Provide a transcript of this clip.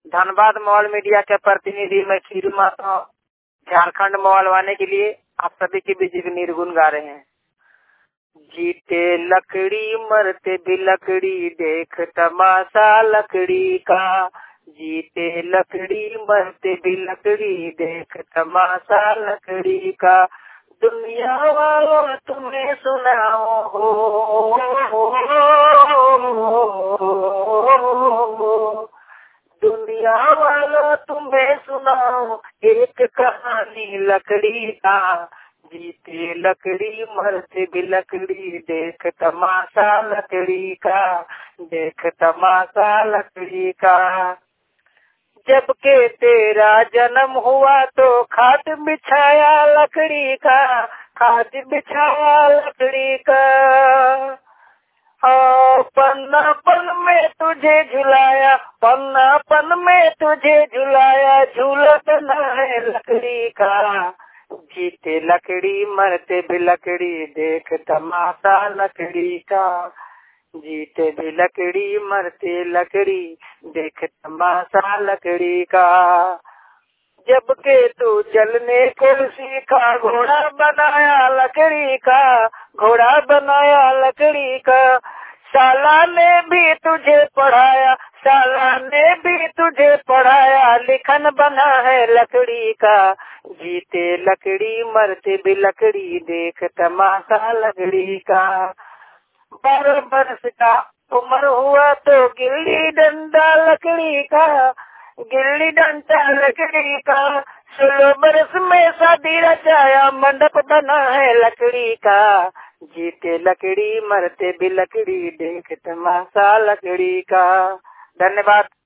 Dhanbad mall media के प्रतिनिधि मैं खीरू माता झारखंड मॉल वाने के लिए आप सभी के बीच एक निर्गुण गा रहे हैं। जीते लकड़ी मरते भी लकड़ी, देख तमाशा लकड़ी का। जीते लकड़ी मरते भी लकड़ी, देख तमाशा लकड़ी का। दुनिया वालों तुम्हें सुनाओ हो, दुनिया वालों तुम्हें सुनाओ एक कहानी लकड़ी का। जीते लकड़ी मरते भी लकड़ी, देख तमाशा लकड़ी का, देख तमाशा लकड़ी का। जब के तेरा जन्म हुआ तो खाट बिछाया लकड़ी का, खाट बिछाया लकड़ी का। पन्नापन में तुझे झुलाया, पन्नापन में तुझे झुलाया, झूला बना है लकड़ी का। जीते लकड़ी मरते भी लकड़ी, देख तमाशा लकड़ी का। जीते भी लकड़ी मरते लकड़ी, देख तमाशा लकड़ी का। जब के तू चलने को सीखा, घोड़ा बनाया लकड़ी का, घोड़ा बनाया लकड़ी का। साला ने भी तुझे पढ़ाया, साला ने भी तुझे पढ़ाया, लिखन बना है लकड़ी का। जीते लकड़ी मरते भी लकड़ी, देख तमाशा लकड़ी का। 12 बरस का उम्र हुआ तो गिल्ली डंडा लकड़ी का, गिल्ली डंडा लकड़ी का। 16 बरस में शादी रचाया, मंडप बना है लकड़ी का। जीते लकड़ी मरते भी लकड़ी, देख तमाशा लकड़ी का। धन्यवाद।